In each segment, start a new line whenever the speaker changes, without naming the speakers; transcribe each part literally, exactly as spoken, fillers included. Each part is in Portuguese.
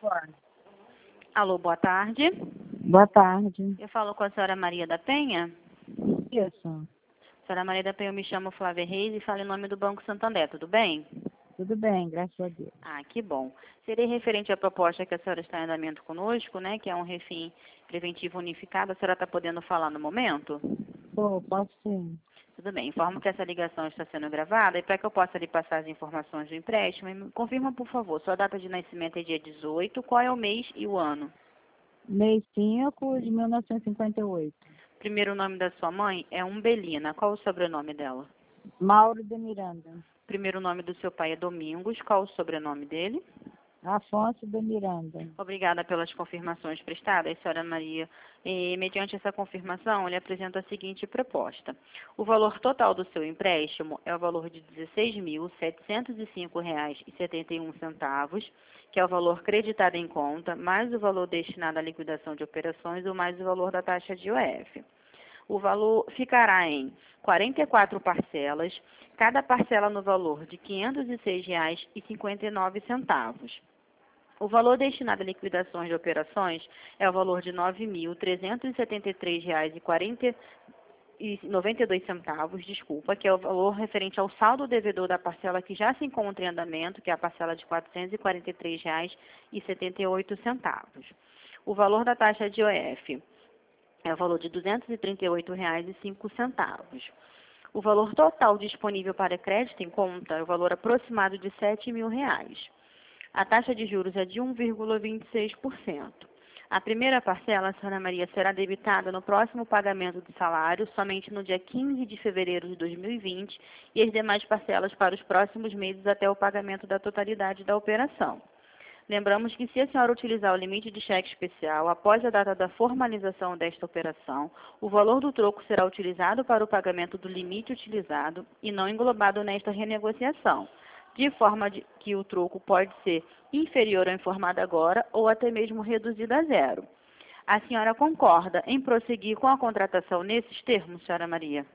Alô, boa tarde.
Boa tarde.
Eu falo com a senhora Maria da Penha.
Isso.
Senhora Maria da Penha, eu me chamo Flávia Reis e falo em nome do Banco Santander, tudo bem?
Tudo bem, graças a Deus.
Ah, que bom. Seria referente à proposta que a senhora está em andamento conosco, né, que é um refim preventivo unificado. A senhora está podendo falar no momento?
Pô, posso sim.
Tudo bem. Informo que essa ligação está sendo gravada e para que eu possa lhe passar as informações do empréstimo, me confirma, por favor, sua data de nascimento é dia dezoito, qual é o mês e o ano?
Mês cinco de mil novecentos e cinquenta e oito.
Primeiro nome da sua mãe é Umbelina. Qual o sobrenome dela?
Mauro de Miranda.
Primeiro nome do seu pai é Domingos. Qual o sobrenome dele?
Afonso de Miranda.
Obrigada pelas confirmações prestadas, senhora Maria. E, mediante essa confirmação, ele apresenta a seguinte proposta. O valor total do seu empréstimo é o valor de dezesseis mil setecentos e cinco reais e setenta e um centavos, que é o valor creditado em conta, mais o valor destinado à liquidação de operações ou mais o valor da taxa de I O F. O valor ficará em quarenta e quatro parcelas, cada parcela no valor de quinhentos e seis reais e cinquenta e nove centavos. O valor destinado a liquidações de operações é o valor de nove mil trezentos e setenta e três reais e noventa e dois centavos, desculpa, que é o valor referente ao saldo devedor da parcela que já se encontra em andamento, que é a parcela de quatrocentos e quarenta e três reais e setenta e oito centavos. O valor da taxa de I O F é o valor de duzentos e trinta e oito reais e cinco centavos. O valor total disponível para crédito em conta é o valor aproximado de sete mil reais. A taxa de juros é de um vírgula vinte e seis por cento. A primeira parcela, senhora Maria, será debitada no próximo pagamento do salário, somente no dia quinze de fevereiro de dois mil e vinte, e as demais parcelas para os próximos meses até o pagamento da totalidade da operação. Lembramos que se a senhora utilizar o limite de cheque especial após a data da formalização desta operação, o valor do troco será utilizado para o pagamento do limite utilizado e não englobado nesta renegociação, de forma de que o troco pode ser inferior ao informado agora ou até mesmo reduzido a zero. A senhora concorda em prosseguir com a contratação nesses termos, senhora Maria?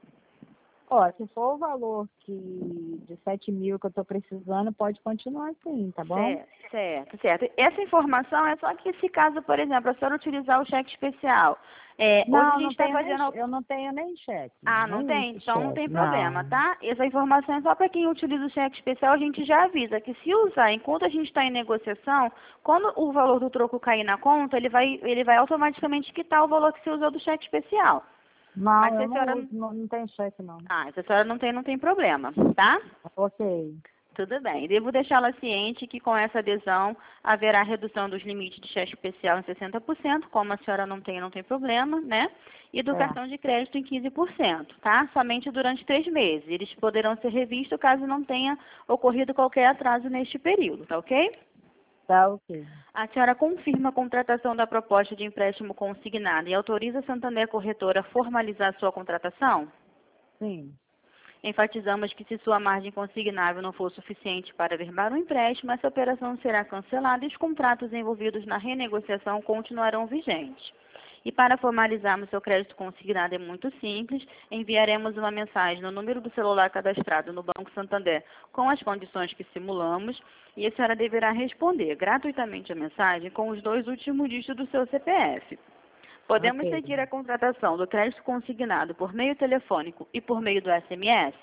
Ó, se for o valor que, de sete mil que eu estou precisando, pode continuar assim, tá bom?
Certo, certo, certo. Essa informação é só que se caso, por exemplo, a senhora utilizar o cheque especial. É,
Não,
hoje a
não
gente está
tenho nem,
fazendo...
eu não tenho nem cheque.
Ah, não
Nem
tem?
isso,
Então não tem
cheque.
problema,
Não.
tá? Essa informação é só para quem utiliza o cheque especial, a gente já avisa que se usar enquanto a gente está em negociação, quando o valor do troco cair na conta, ele vai, ele vai automaticamente quitar o valor que você usou do cheque especial.
Não,
Mas se
eu
a
não
senhora...
uso, não, não tenho cheque, não.
Ah, se a senhora não tem, não tem problema, tá?
Ok.
Tudo bem. Devo deixá-la ciente que com essa adesão haverá redução dos limites de cheque especial em sessenta por cento, como a senhora não tem, não tem problema, né? E do
É.
cartão de crédito em quinze por cento, tá? Somente durante três meses. Eles poderão ser revistos caso não tenha ocorrido qualquer atraso neste período, tá ok?
Tá ok.
A senhora confirma a contratação da proposta de empréstimo consignado e autoriza a Santander Corretora a formalizar sua contratação?
Sim.
Enfatizamos que se sua margem consignável não for suficiente para averbar o empréstimo, essa operação será cancelada e os contratos envolvidos na renegociação continuarão vigentes. E para formalizarmos seu crédito consignado é muito simples, enviaremos uma mensagem no número do celular cadastrado no Banco Santander com as condições que simulamos e a senhora deverá responder gratuitamente a mensagem com os dois últimos dígitos do seu C P F. Podemos
Ok.
seguir a contratação do crédito consignado por meio telefônico e por meio do S M S?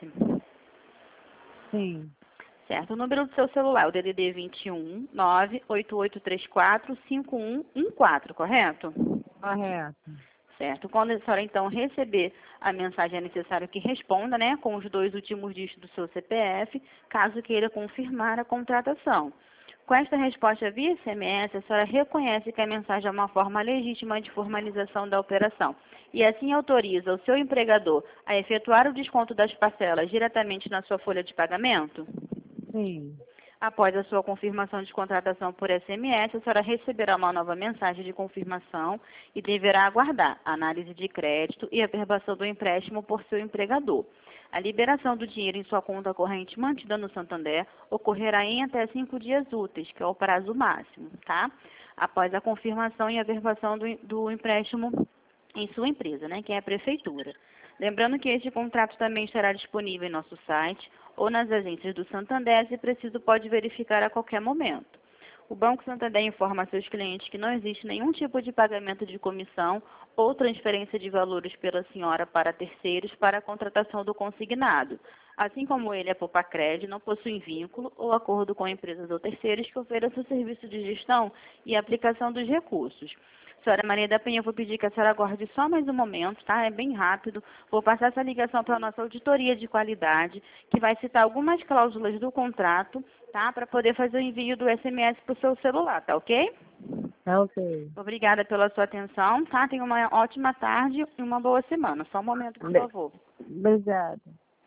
Sim.
Certo. O número do seu celular é o D D D vinte e um, nove oito oito três quatro, cinco um um quatro, correto?
Correto.
Certo. Quando a senhora, então, receber a mensagem, é necessário que responda, né, com os dois últimos dígitos do seu C P F, caso queira confirmar a contratação. Com esta resposta via S M S, a senhora reconhece que a mensagem é uma forma legítima de formalização da operação e assim autoriza o seu empregador a efetuar o desconto das parcelas diretamente na sua folha de pagamento?
Sim.
Após a sua confirmação de contratação por S M S, a senhora receberá uma nova mensagem de confirmação e deverá aguardar a análise de crédito e a averbação do empréstimo por seu empregador. A liberação do dinheiro em sua conta corrente mantida no Santander ocorrerá em até cinco dias úteis, que é o prazo máximo, tá? Após a confirmação e averbação do, do empréstimo em sua empresa, né, que é a prefeitura. Lembrando que este contrato também estará disponível em nosso site ou nas agências do Santander, se preciso pode verificar a qualquer momento. O Banco Santander informa a seus clientes que não existe nenhum tipo de pagamento de comissão ou transferência de valores pela senhora para terceiros para a contratação do consignado. Assim como ele, a Popacred não possui vínculo ou acordo com empresas ou terceiros que ofereçam serviço de gestão e aplicação dos recursos. Senhora Maria da Penha, eu vou pedir que a senhora aguarde só mais um momento, tá? É bem rápido. Vou passar essa ligação para a nossa auditoria de qualidade, que vai citar algumas cláusulas do contrato, tá? Para poder fazer o envio do S M S para o seu celular, tá ok?
Tá ok.
Obrigada pela sua atenção, tá? Tenha uma ótima tarde e uma boa semana. Só um momento, por
Be-
favor.
Obrigada.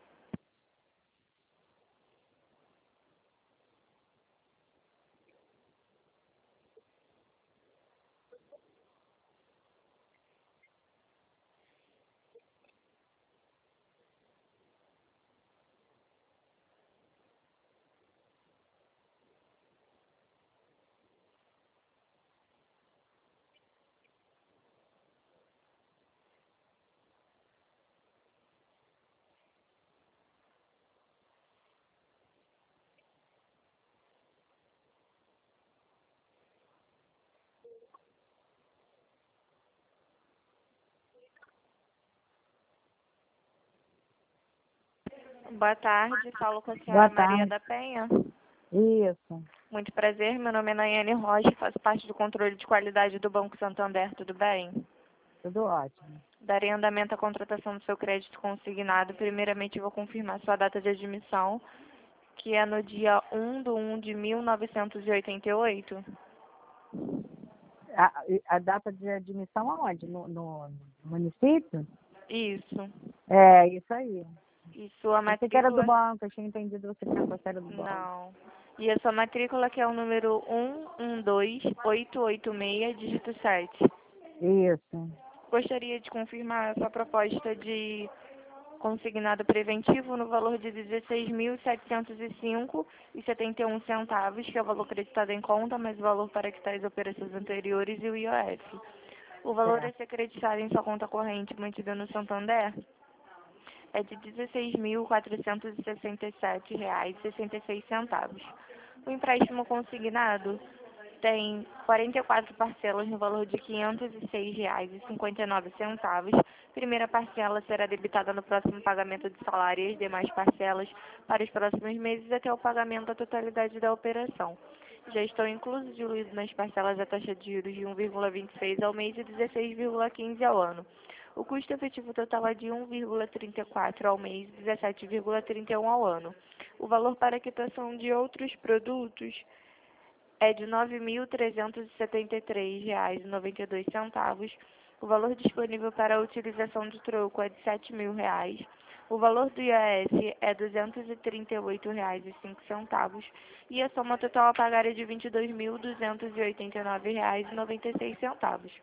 Boa tarde, falo com a
Boa
senhora Maria
tarde.
da Penha.
Isso.
Muito prazer, meu nome é Nayane Rocha, faço parte do controle de qualidade do Banco Santander, tudo bem?
Tudo ótimo.
Darei andamento à contratação do seu crédito consignado. Primeiramente, eu vou confirmar sua data de admissão, que é no dia um de um de mil novecentos e oitenta e oito.
A, a data de admissão aonde? No, no, no município?
Isso.
É, isso aí.
E sua
Pensei que era do
matrícula...
banco, eu tinha entendido você que era do banco.
Não. E a sua matrícula, que é o número um um dois oito oito seis, dígito sete.
Isso.
Gostaria de confirmar a sua proposta de consignado preventivo no valor de dezesseis mil setecentos e cinco e setenta e um centavos, que é o valor acreditado em conta, mais o valor para quitais operações anteriores e o I O F. O valor a
Certo.
ser acreditado em sua conta corrente mantida no Santander é de dezesseis mil quatrocentos e sessenta e sete reais e sessenta e seis centavos. O empréstimo consignado tem quarenta e quatro parcelas no valor de quinhentos e seis reais e cinquenta e nove centavos. Primeira parcela será debitada no próximo pagamento de salário e as demais parcelas para os próximos meses até o pagamento da totalidade da operação. Já estão inclusos diluídos nas parcelas a taxa de juros de um vírgula vinte e seis ao mês e dezesseis vírgula quinze ao ano. O custo efetivo total é de um vírgula trinta e quatro ao mês e dezessete vírgula trinta e um ao ano. O valor para a quitação de outros produtos é de nove mil trezentos e setenta e três reais e noventa e dois centavos. O valor disponível para a utilização de troco é de sete mil reais. O valor do I O F é duzentos e trinta e oito reais e cinco centavos. E a soma total a pagar é de vinte e dois mil duzentos e oitenta e nove reais e noventa e seis centavos.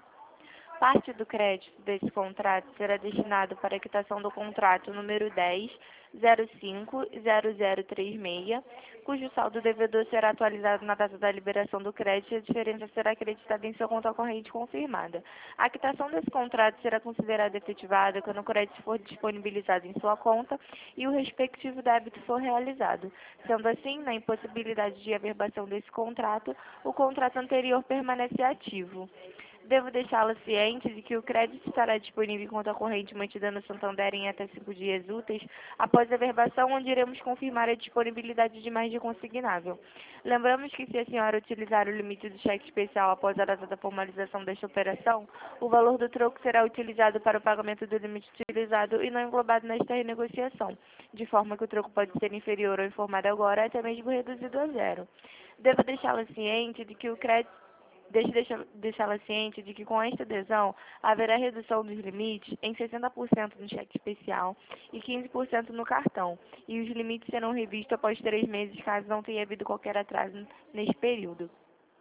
Parte do crédito desse contrato será destinado para a quitação do contrato número dez zero cinco zero zero três seis, cujo saldo devedor será atualizado na data da liberação do crédito e a diferença será acreditada em sua conta corrente confirmada. A quitação desse contrato será considerada efetivada quando o crédito for disponibilizado em sua conta e o respectivo débito for realizado. Sendo assim, na impossibilidade de averbação desse contrato, o contrato anterior permanece ativo. Devo deixá-la ciente de que o crédito estará disponível em conta corrente mantida no Santander em até cinco dias úteis após a verbação, onde iremos confirmar a disponibilidade de mais de consignável. Lembramos que se a senhora utilizar o limite do cheque especial após a data da formalização desta operação, o valor do troco será utilizado para o pagamento do limite utilizado e não englobado nesta renegociação, de forma que o troco pode ser inferior ou informado agora, até mesmo reduzido a zero. Devo deixá-la ciente de que o crédito Deixe deixa- deixá-la ciente de que com esta adesão haverá redução dos limites em sessenta por cento no cheque especial e quinze por cento no cartão, e os limites serão revistos após três meses caso não tenha havido qualquer atraso neste período.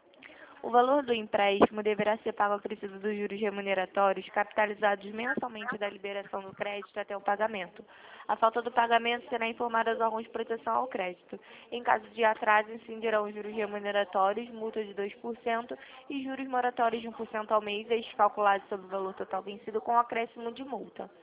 O valor do empréstimo deverá ser pago acrescido dos juros remuneratórios capitalizados mensalmente da liberação do crédito até o pagamento. A falta do pagamento será informada aos órgãos de proteção ao crédito. Em caso de atraso, incidirão os juros remuneratórios, multa de dois por cento e juros moratórios de um por cento ao mês, estes calculados sobre o valor total vencido com acréscimo de multa.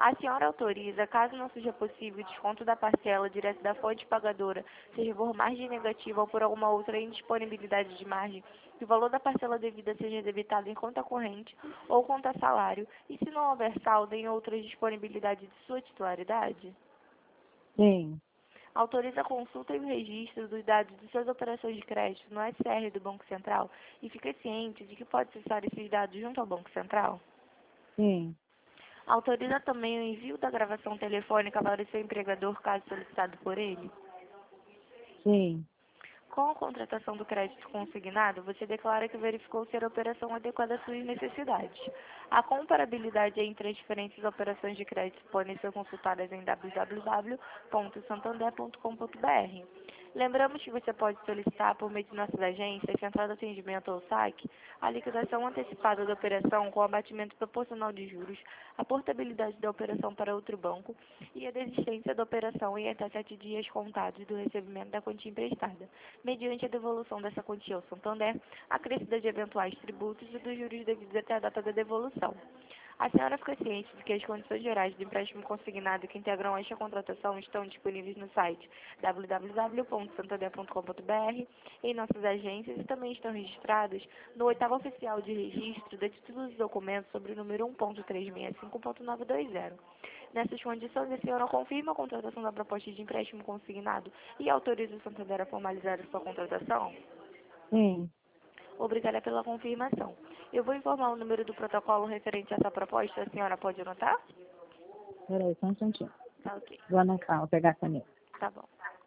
A senhora autoriza, caso não seja possível o desconto da parcela direto da fonte pagadora, seja por margem negativa ou por alguma outra indisponibilidade de margem, que o valor da parcela devida seja debitado em conta corrente ou conta salário, e se não houver saldo em outras disponibilidades de sua titularidade?
Sim.
Autoriza a consulta e o registro dos dados de suas operações de crédito no S R do Banco Central e fica ciente de que pode acessar esses dados junto ao Banco Central?
Sim.
Autoriza também o envio da gravação telefônica para o seu empregador, caso solicitado por ele?
Sim.
Com a contratação do crédito consignado, você declara que verificou ser a operação adequada às suas necessidades. A comparabilidade entre as diferentes operações de crédito podem ser consultadas em w w w ponto santander ponto com ponto b r. Lembramos que você pode solicitar, por meio de nossas agências, central de atendimento ou saque, a liquidação antecipada da operação com abatimento proporcional de juros, a portabilidade da operação para outro banco e a desistência da operação em até sete dias contados do recebimento da quantia emprestada, mediante a devolução dessa quantia ao Santander, acrescida de eventuais tributos e dos juros devidos até a data da devolução. A senhora fica ciente de que as condições gerais do empréstimo consignado que integram esta contratação estão disponíveis no site w w w ponto santander ponto com ponto b r, em nossas agências, e também estão registrados no oitavo oficial de registro de títulos e documentos sobre o número um ponto trezentos e sessenta e cinco ponto novecentos e vinte. Nessas condições, a senhora confirma a contratação da proposta de empréstimo consignado e autoriza o Santander a formalizar a sua contratação?
Sim.
Obrigada pela confirmação. Eu vou informar o número do protocolo referente a essa proposta. A senhora pode anotar?
Peraí, só um instantinho.
Tá ok.
Vou anotar, vou pegar a caneta.
Tá bom.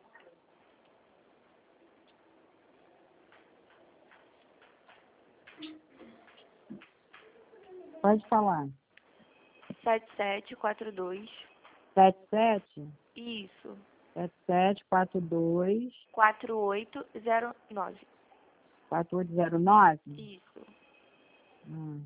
Pode falar.
sete sete quatro dois.
Sete sete?
Isso.
Sete sete quatro dois.
quatro oito zero nove.
Quatro oito zero nove?
Isso.
Hum,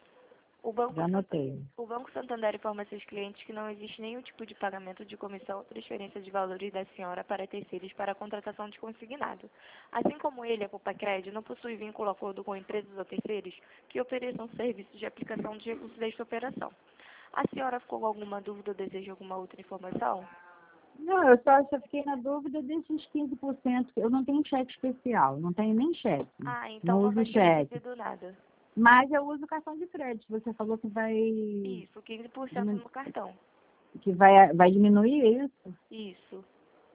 O Banco,
já anotei.
o Banco Santander informa seus clientes que não existe nenhum tipo de pagamento de comissão ou transferência de valores da senhora para terceiros para a contratação de consignado. Assim como ele, a Copacred, não possui vínculo ou acordo com empresas ou terceiros que ofereçam serviços de aplicação de recursos desta operação. A senhora ficou com alguma dúvida ou deseja alguma outra informação?
Não, eu só, só fiquei na dúvida desses quinze por cento. Eu não tenho cheque especial, não tenho nem cheque.
Ah, então
não
não
uso
vai ser
cheque.
recebido nada.
Mas eu uso cartão de crédito. Você falou que vai,
Isso, quinze por cento no cartão.
que vai, vai diminuir isso.
Isso.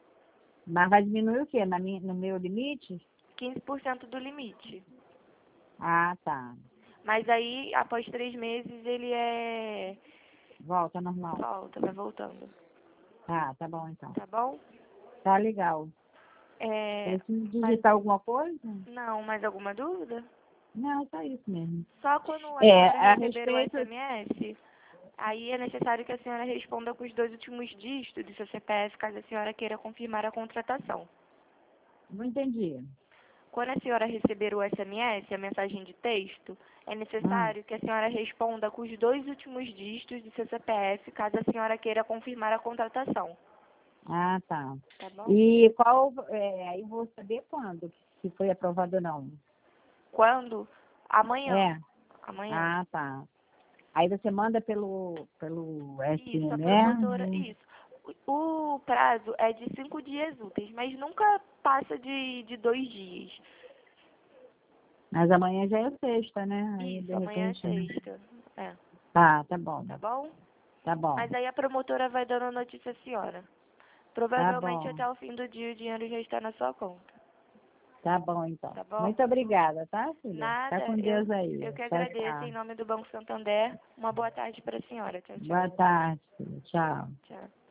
Mas vai diminuir o quê? Na minha, no meu limite?
quinze por cento do limite.
Ah, tá.
Mas aí, após três meses, ele é...
Volta normal.
volta, vai voltando.
Ah, tá bom então.
Tá bom?
Tá legal.
É...
Preciso digitar alguma coisa?
Não, mais alguma dúvida?
Não, só isso mesmo.
Só quando a
É,
senhora
a
receber o
respeito...
S M S, aí é necessário que a senhora responda com os dois últimos dígitos do seu C P F, caso a senhora queira confirmar a contratação.
Não entendi.
Quando a senhora receber o S M S, a mensagem de texto, é necessário que a senhora responda com os dois últimos dígitos do seu C P F, caso a senhora queira confirmar a contratação.
Ah, tá.
Tá bom?
E qual... É, aí vou saber quando, se foi aprovado ou não.
Quando? Amanhã.
É?
Amanhã.
Ah, tá. Aí você manda pelo, pelo
Isso, a
S M
promotora,
S?
isso. O o prazo é de cinco dias úteis, mas nunca passa de, de dois dias.
Mas amanhã já é sexta, né? Aí,
Isso,
de
amanhã é
repente...
sexta. É,
Tá, tá bom.
tá bom?
Tá bom.
Mas aí a promotora vai dando notícia à senhora.
Tá
Provavelmente
bom.
até o fim do dia o dinheiro já está na sua conta.
Tá bom, então.
Tá bom?
Muito obrigada, tá, filha?
Nada,
Tá com
eu,
Deus aí.
eu que
Tchau,
agradeço
tchau.
em nome do Banco Santander. Uma boa tarde para a senhora. Tchau, tchau.
Boa tarde, filha. Tchau.
Tchau.